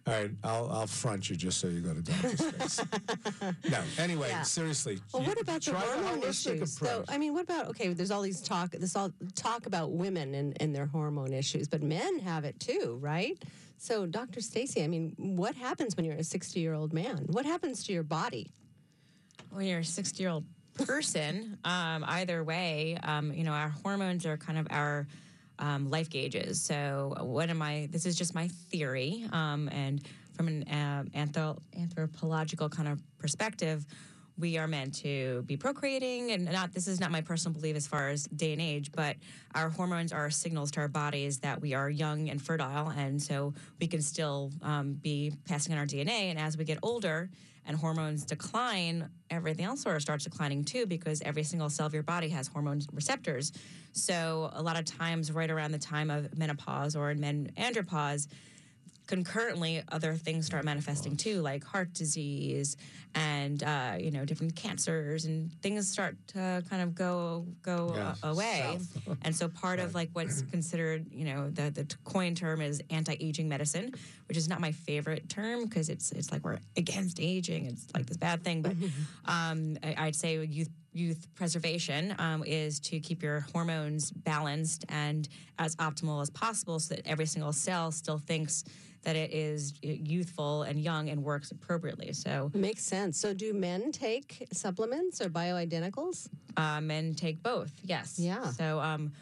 All right, I'll I'll front you just so you go to Doctor Stacy. No, anyway, Yeah. seriously. Well, you what about the try hormone holistic issues? approach. So, I mean, what about okay? There's all these talk. This all talk about women and, and their hormone issues, but men have it too, right? So, Doctor Stacy, I mean, what happens when you're a sixty-year-old man? What happens to your body? When you're a sixty-year-old person, um, either way, um, you know, our hormones are kind of our um, life gauges. So, what am I? This is just my theory, um, and from an um, anthrop- anthropological kind of perspective, we are meant to be procreating, and not. This is not my personal belief as far as day and age, but our hormones are signals to our bodies that we are young and fertile, and so we can still um, be passing on our D N A. And as we get older and hormones decline, everything else sort of starts declining too, because every single cell of your body has hormone receptors. So a lot of times, right around the time of menopause or in men andropause, concurrently, other things start manifesting too, like heart disease and uh, you know, different cancers, and things start to kind of go go Yeah, uh, away. south. And so, part of like what's considered, you know, the the coined term is anti-aging medicine, which is not my favorite term because it's it's like we're against aging. It's like this bad thing, but um, I, I'd say youth. Youth preservation um, is to keep your hormones balanced and as optimal as possible so that every single cell still thinks that it is youthful and young and works appropriately. So Makes sense. So, do men take supplements or bioidenticals? Uh, men take both, yes. Yeah. So um,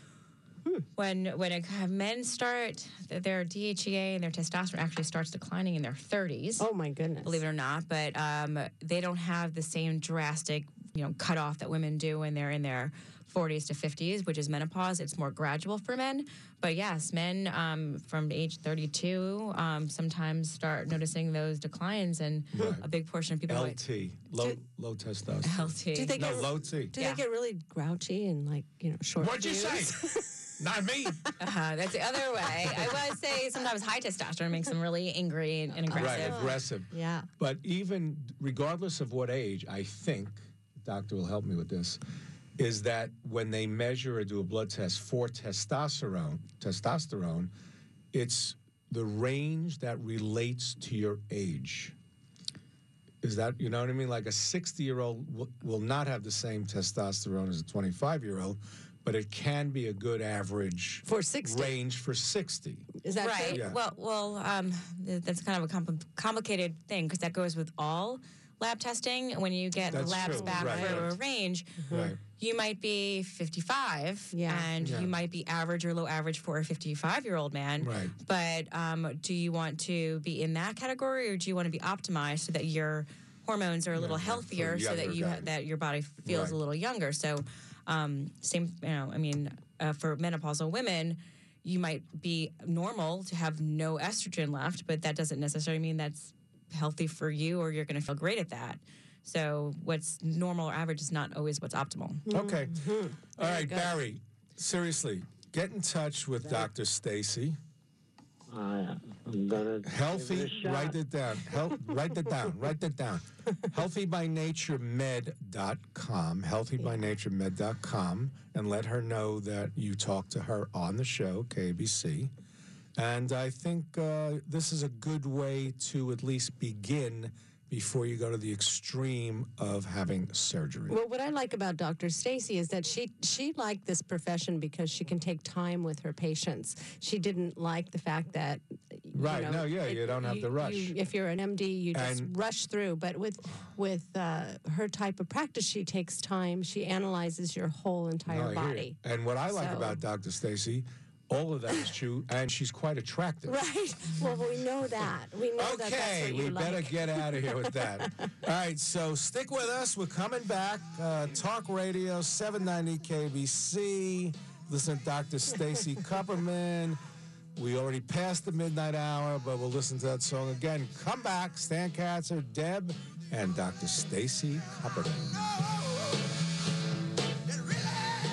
when when it, men start, their D H E A and their testosterone actually starts declining in their thirties. Oh, my goodness. Believe it or not. But um, they don't have the same drastic, you know, cutoff that women do when they're in their forties to fifties, which is menopause. It's more gradual for men. But yes, men um, from age thirty-two um, sometimes start noticing those declines, and Right. a big portion of people... L T, low low testosterone. L T. Do they no, get, low T. Do they get really grouchy and like, you know, short What'd you fuse? say? Not me. Uh-huh, that's the other way. I would say sometimes high testosterone makes them really angry and, and aggressive. Right, aggressive. Yeah. But even regardless of what age, I think, the doctor will help me with this, is that when they measure or do a blood test for testosterone, testosterone, it's the range that relates to your age. Is that, you know what I mean? Like a sixty-year-old will, will not have the same testosterone as a twenty-five-year-old, but it can be a good average for sixty range for sixty. Is that right? true? Yeah. Well, well, um, th- that's kind of a compl- complicated thing because that goes with all lab testing. When you get That's labs true. back Right. for a range, Right. you might be fifty-five, and Yeah. you might be average or low average for a fifty-five-year-old man. Right. But um, do you want to be in that category, or do you want to be optimized so that your hormones are a little Yeah, for a healthier, so that younger you guy. ha- that your body feels Right. a little younger? So, um, same, you know, I mean, uh, for menopausal women, you might be normal to have no estrogen left, but that doesn't necessarily mean that's healthy for you or you're going to feel great at that. So what's normal or average is not always what's optimal. Okay. Mm-hmm. All right, Barry, seriously, get in touch with Doctor Stacy. Uh, I'm gonna Healthy, give it a shot. write it down. Hel- write it down. Write it down. healthy by nature med dot com. healthy by nature med dot com. And let her know that you talked to her on the show, K B C. And I think uh, this is a good way to at least begin before you go to the extreme of having surgery. Well, what I like about Doctor Stacy is that she she liked this profession because she can take time with her patients. She didn't like the fact that you Right, know, no, yeah, you don't have to rush. you- if you're an M D, you just And- rush through. But with with uh, her type of practice, she takes time. She analyzes your whole entire No, I hear you. body. And what I like So- about Doctor Stacy, all of that is true, and she's quite attractive. Right. Well, we know that. We know that. That's Okay, what we you better like. get out of here with that. All right, so stick with us. We're coming back. Uh, Talk Radio, seven ninety K B C. Listen to Doctor Stacy Kupperman. We already passed the midnight hour, but we'll listen to that song again. Come back, Stan Katzer, Deb, and Doctor Stacy Kupperman.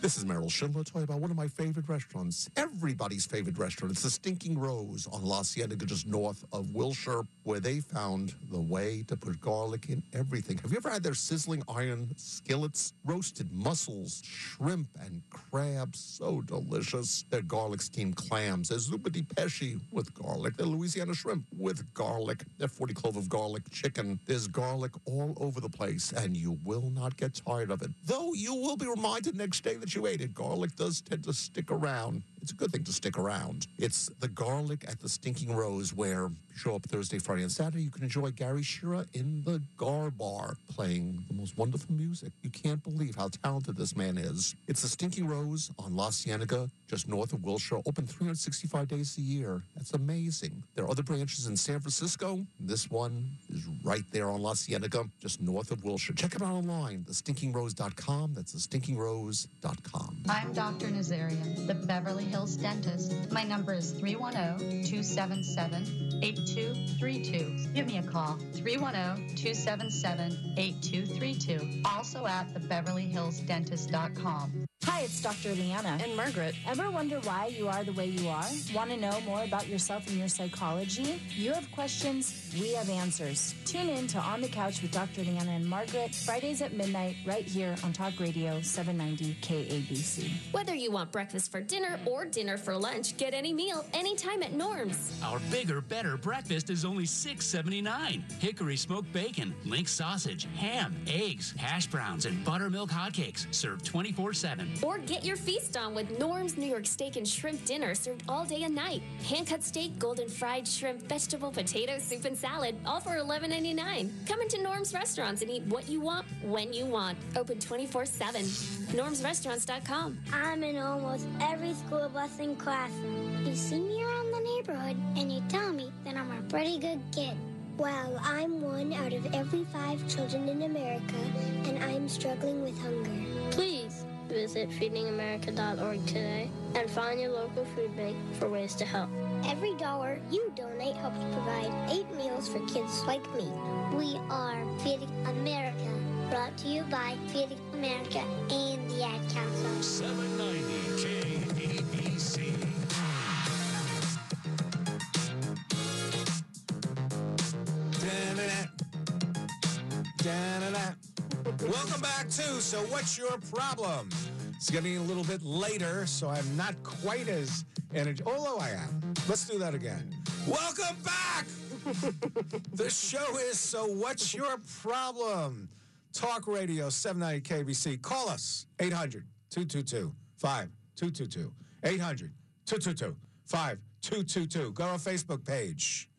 This is Merrill Schindler talking about one of my favorite restaurants, everybody's favorite restaurant. It's the Stinking Rose on La Cienega, just north of Wilshire, where they found the way to put garlic in everything. Have you ever had their sizzling iron skillets? Roasted mussels, shrimp, and crabs, so delicious. Their garlic steamed clams. There's zuppa di pesce with garlic. Their Louisiana shrimp with garlic. Their forty clove of garlic chicken. There's garlic all over the place, and you will not get tired of it. Though you will be reminded next day that you ate it. Garlic does tend to stick around. It's a good thing to stick around. It's the garlic at the Stinking Rose, where you show up Thursday, Friday, and Saturday. You can enjoy Gary Shearer in the Gar Bar playing the most wonderful music. You can't believe how talented this man is. It's the Stinking Rose on La Cienega, just north of Wilshire, open three hundred sixty-five days a year. That's amazing. There are other branches in San Francisco. This one is right there on La Cienega, just north of Wilshire. Check it out online, the stinking rose dot com. That's the stinking rose dot com. I'm Doctor Nazarian, the Beverly Hills dentist. My number is three one zero, two seven seven, eight two three two. Give me a call, three one zero, two seven seven, eight two three two. Also at the beverly hills dentist dot com. Hi, it's Doctor Leanna. And Margaret. Ever wonder why you are the way you are? Want to know more about yourself and your psychology? You have questions, we have answers. Tune in to On the Couch with Doctor Leanna and Margaret, Fridays at midnight, right here on Talk Radio seven ninety K A B C. Whether you want breakfast for dinner or dinner for lunch, get any meal anytime at Norm's. Our bigger, better breakfast is only six seventy-nine. Hickory smoked bacon, link sausage, ham, eggs, hash browns, and buttermilk hotcakes served twenty-four seven. Or get your feast on with Norm's New York steak and shrimp dinner served all day and night. Hand-cut steak, golden fried shrimp, vegetable, potato, soup, and salad, all for eleven ninety-nine. Come into Norm's restaurants and eat what you want, when you want. Open twenty-four seven. norms restaurants dot com. I'm in almost every school bus and classroom. You see me around the neighborhood, and you tell me that I'm a pretty good kid. Well, I'm one out of every five children in America, and I'm struggling with hunger. Please visit feeding america dot org today and find your local food bank for ways to help. Every dollar you donate helps provide eight meals for kids like me. We are Feeding America, brought to you by Feeding America and the Ad Council. seven ninety K A B C. Da-na-na. Da-na-na. Welcome back to So What's Your Problem? It's getting a little bit later, so I'm not quite as energetic. Although I am. Let's do that again. Welcome back! The show is So What's Your Problem? Talk Radio seven ninety K B C. Call us, eight hundred, two two two, five two two two. eight hundred, two two two, five two two two. Go to our Facebook page.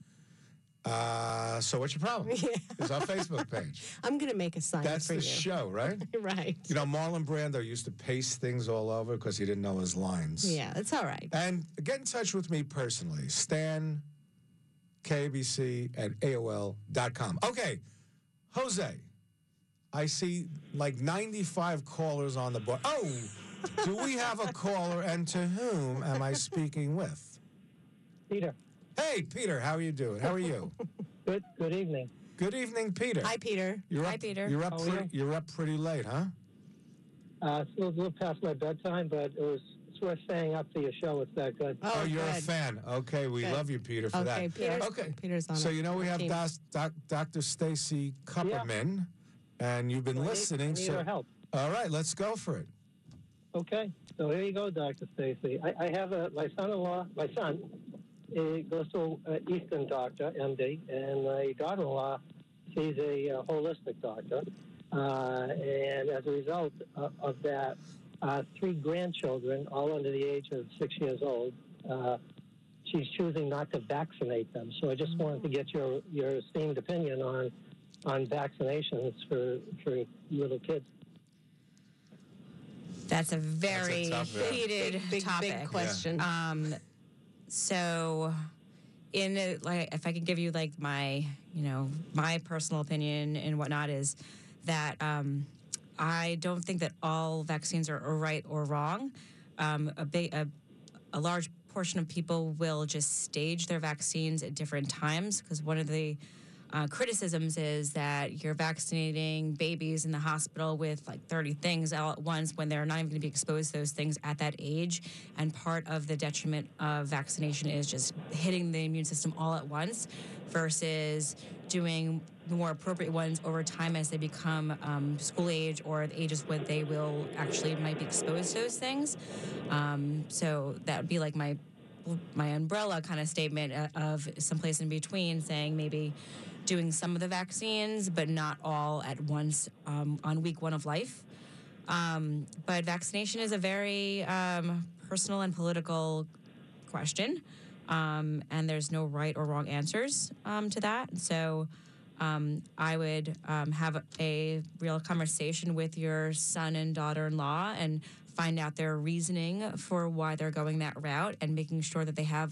Uh, so what's your problem? Yeah. It's our Facebook page. I'm going to make a sign That's for the you. show, right? Right. You know, Marlon Brando used to paste things all over because he didn't know his lines. Yeah, that's all right. And get in touch with me personally, Stan, K B C at A O L dot com. Okay, Jose, I see like ninety-five callers on the board. Oh, do we have a caller, and to whom am I speaking with? Peter. Hey, Peter, how are you doing? How are you? Good. Good evening. Good evening, Peter. Hi, Peter. You're Hi, up, Peter. You're up. How are Pretty, you? you're up pretty late, huh? Uh, it's a little, little past my bedtime, but it was it's worth staying up for your show. It's that good. Oh, you're a fan. Okay, we Good. love you, Peter, for Okay, that. Peter's- okay, Peter's on So it. you know we have Team. doc, doc, Doctor Stacy Kupperman, and you've been I need- listening. I need so her help. all right, let's go for it. Okay. So here you go, Doctor Stacy. I, I have a my son-in-law. My son he goes to an Eastern doctor, M D, and my daughter-in-law sees a uh, holistic doctor. Uh, and as a result of, of that, uh, three grandchildren, all under the age of six years old, uh, she's choosing not to vaccinate them. So I just wanted to get your, your esteemed opinion on on vaccinations for for little kids. That's a very That's a tough, yeah. heated Big, big, topic. big question. Um, so, in a, like, if I could give you like my, you know, my personal opinion and whatnot is that um, I don't think that all vaccines are, are right or wrong. Um, a big, a, a large portion of people will just stage their vaccines at different times because one of the uh, criticisms is that you're vaccinating babies in the hospital with like thirty things all at once when they're not even going to be exposed to those things at that age. And part of the detriment of vaccination is just hitting the immune system all at once versus doing the more appropriate ones over time as they become um, school age or the ages where they will actually might be exposed to those things. Um, so that would be like my my umbrella kind of statement of someplace in between, saying maybe doing some of the vaccines, but not all at once um, on week one of life. Um, but vaccination is a very um, personal and political question, um, and there's no right or wrong answers um, to that. So um, I would um, have a real conversation with your son and daughter-in-law and find out their reasoning for why they're going that route and making sure that they have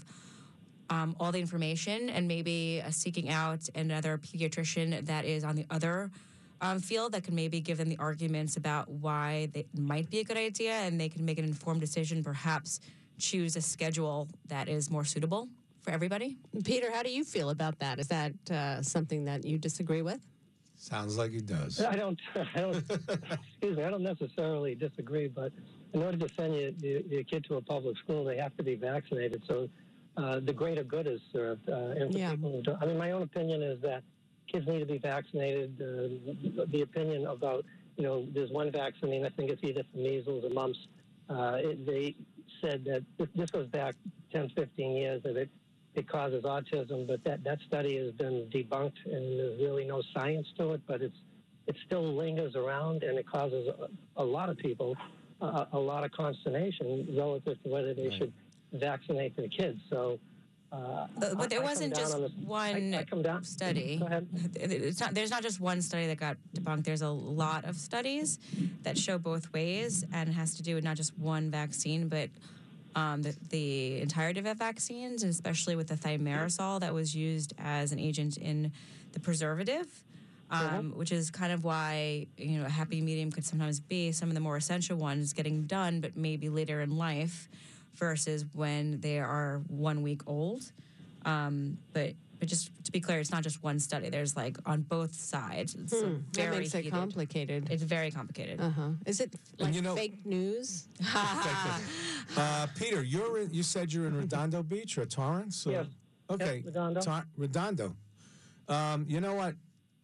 um, all the information and maybe uh, seeking out another pediatrician that is on the other um, field that can maybe give them the arguments about why it might be a good idea, and they can make an informed decision, perhaps choose a schedule that is more suitable for everybody. Peter, how do you feel about that? Is that uh, something that you disagree with? Sounds like he does. I don't, I don't excuse me, I don't necessarily disagree, but in order to send your, your, your kid to a public school, they have to be vaccinated. So uh, the greater good is served. Uh, and for Yeah. people who don't, I mean, my own opinion is that kids need to be vaccinated. Uh, the opinion about, you know, there's one vaccine, I think it's either for measles or mumps. Uh, it, they said that this, this goes back ten, fifteen years, that it, it causes autism, but that, that study has been debunked, and there's really no science to it, but it's it still lingers around, and it causes a, a lot of people uh, a lot of consternation relative to whether they Right. should vaccinate their kids. So, uh, But, but there I- I come wasn't down just on this- one I, I come down, study. Go ahead. It's not, there's not just one study that got debunked. There's a lot of studies that show both ways, and it has to do with not just one vaccine, but um, the, the entirety of the vaccines, and especially with the thimerosal that was used as an agent in the preservative. Um, which is kind of why, you know, a happy medium could sometimes be some of the more essential ones getting done, but maybe later in life versus when they are one week old. Um, but but just to be clear, it's not just one study. There's like on both sides. It's Hmm, very that makes it heated. complicated. It's very complicated. Uh huh. Is it like And you know- fake news? Uh, Peter, you're in, you said you're in Redondo Beach or Torrance? Or- Yes. Okay. Yep, Redondo. Tor- Redondo. Um, you know what?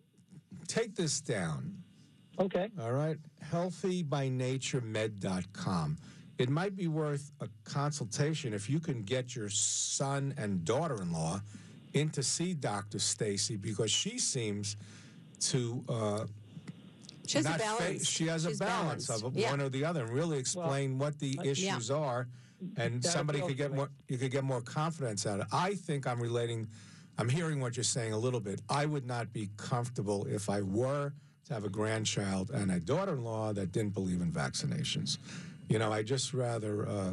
Take this down. Okay. All right. healthy by nature med dot com. It might be worth a consultation if you can get your son and daughter-in-law in to see Doctor Stacy, because she seems to uh, She has a not fa- balance. she has She's a balance balanced. of Yeah. one or the other, and really explain what the uh, yeah. issues are, and That's somebody what could get I'll- more. You could get more confidence out of it. I think I'm relating. I'm hearing what you're saying a little bit. I would not be comfortable if I were to have a grandchild and a daughter-in-law that didn't believe in vaccinations. You know, I just rather uh,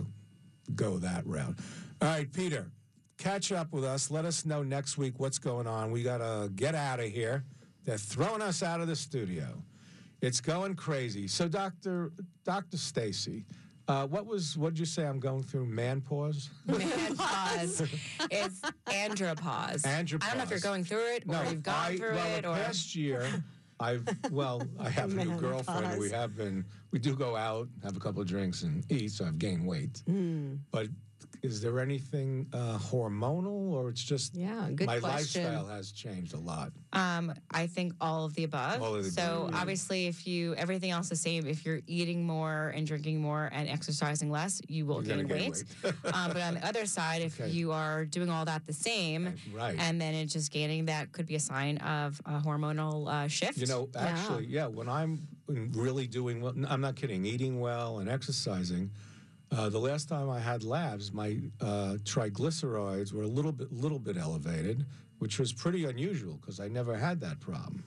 go that route. All right, Peter, catch up with us. Let us know next week what's going on. We got to get out of here. They're throwing us out of the studio. It's going crazy. So, Doctor Doctor Stacy, uh, what was what did you say? I'm going through man pause. Menopause. It's andropause. Andropause. I don't know if you're going through it or you've gone I, through well, it the or. past year, I've well, I have a new Menopause. girlfriend. We have been. We do go out, have a couple of drinks, and eat. So I've gained weight. Hmm. But is there anything uh, hormonal, or it's just Yeah, good my question. lifestyle has changed a lot? Um, I think all of the above. All of the so above, yeah. obviously, if you everything else the same, if you're eating more and drinking more and exercising less, you will You're gain gonna gain weight. um, but on the other side, if Okay. you are doing all that the same, Right. and then it's just gaining, that could be a sign of a hormonal uh, shift. You know, actually, yeah. When I'm really doing well, I'm not kidding, eating well and exercising. Uh, the last time I had labs, my uh, triglycerides were a little bit, little bit elevated, which was pretty unusual because I never had that problem.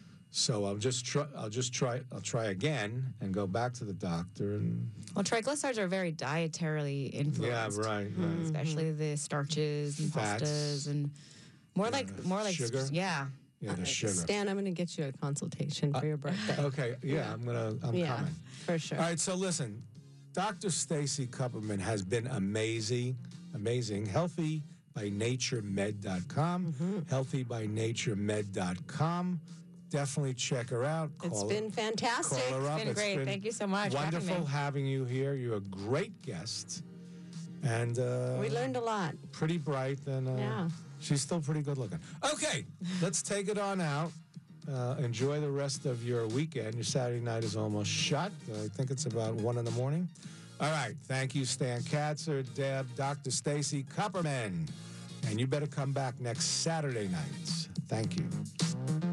So I'll just try. I'll just try. I'll try again and go back to the doctor. And Well, triglycerides are very dietarily yeah, influenced. right. right. Especially the starches and Fats. pastas and more like more like sugar. yeah. Yeah, the sugar. Stan, I'm going to get you a consultation for your birthday. Okay. Yeah, I'm gonna. I'm yeah, coming. for sure. All right, so listen, Doctor Stacy Kupperman has been amazing, amazing, healthy by nature med dot com. Mm-hmm. healthy by nature med dot com. Definitely check her out. It's Call been her, fantastic. Call her up. It's been great. Thank you so much for having Wonderful me. having you here. You're a great guest. And uh, We learned a lot. pretty bright, and uh, Yeah. she's still pretty good looking. Okay, let's take it on out. Uh, enjoy the rest of your weekend. Your Saturday night is almost shut. I think it's about one in the morning. All right, thank you, Stan Katzer, Deb, Doctor Stacy Kupperman. And you better come back next Saturday night. Thank you.